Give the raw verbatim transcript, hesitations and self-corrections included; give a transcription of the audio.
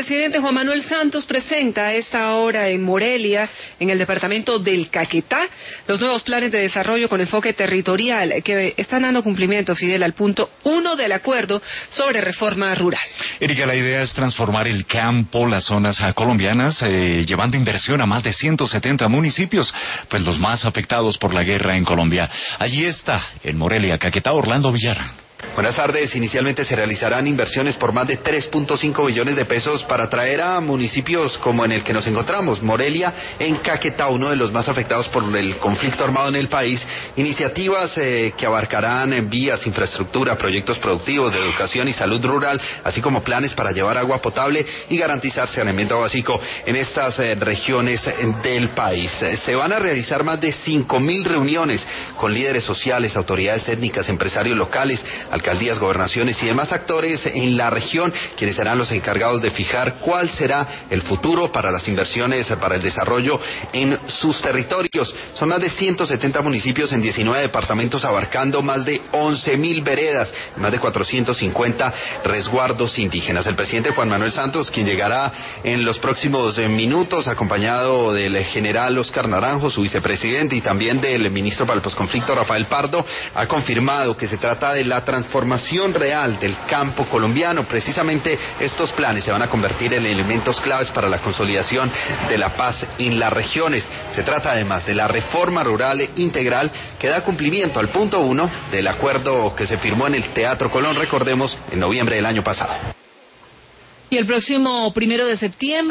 presidente Juan Manuel Santos presenta a esta hora en Morelia, en el departamento del Caquetá, los nuevos planes de desarrollo con enfoque territorial que están dando cumplimiento, Fidel, al punto uno del acuerdo sobre reforma rural. Erika, la idea es transformar el campo, las zonas colombianas, eh, llevando inversión a más de ciento setenta municipios, pues los más afectados por la guerra en Colombia. Allí está, en Morelia, Caquetá, Orlando Villar. Buenas tardes. Inicialmente se realizarán inversiones por más de tres punto cinco billones de pesos para atraer a municipios como en el que nos encontramos, Morelia, en Caquetá, uno de los más afectados por el conflicto armado en el país. Iniciativas eh, que abarcarán en vías, infraestructura, proyectos productivos de educación y salud rural, así como planes para llevar agua potable y garantizar saneamiento básico en estas eh, regiones del país. Eh, se van a realizar más de cinco mil reuniones con líderes sociales, autoridades étnicas, empresarios locales, alcaldías, gobernaciones y demás actores en la región, quienes serán los encargados de fijar cuál será el futuro para las inversiones, para el desarrollo en sus territorios. Son más de ciento setenta municipios en diecinueve departamentos, abarcando más de once mil veredas, más de cuatrocientos cincuenta resguardos indígenas. El presidente Juan Manuel Santos, quien llegará en los próximos minutos, acompañado del general Oscar Naranjo, su vicepresidente, y también del ministro para el posconflicto, Rafael Pardo, ha confirmado que se trata de la transformación real del campo colombiano. Precisamente estos planes se van a convertir en elementos claves para la consolidación de la paz en las regiones. Se trata además de la reforma rural integral que da cumplimiento al punto uno del acuerdo que se firmó en el Teatro Colón, recordemos, en noviembre del año pasado. Y el próximo primero de septiembre